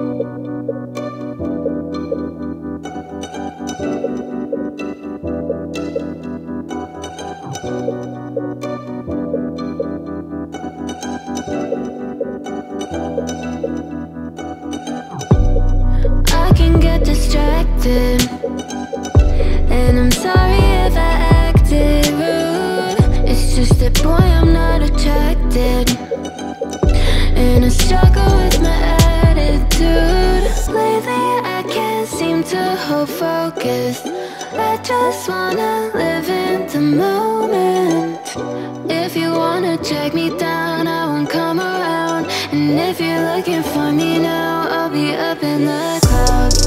I can get distracted, and I'm sorry if I acted rude. It's just that, boy, I'm not attracted, and I struggle with my attitude. Lately I can't seem to hold focus. I just wanna live in the moment. If you wanna drag me down, I won't come around. And if you're looking for me now, I'll be up in the clouds.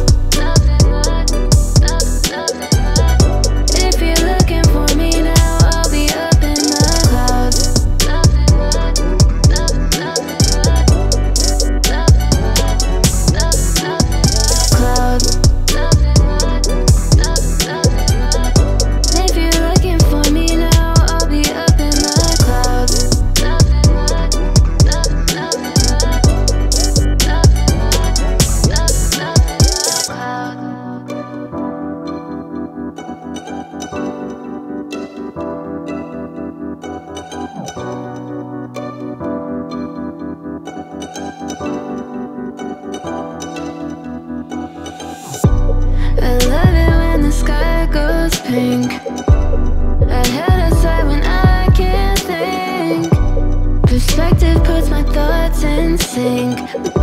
If you're looking for me now, I'll be up in the clouds. Clouds. If you're looking for me now, I'll be up in the clouds. I love it when the sky goes pink. I head aside when I can't think. Perspective puts my thoughts in sync.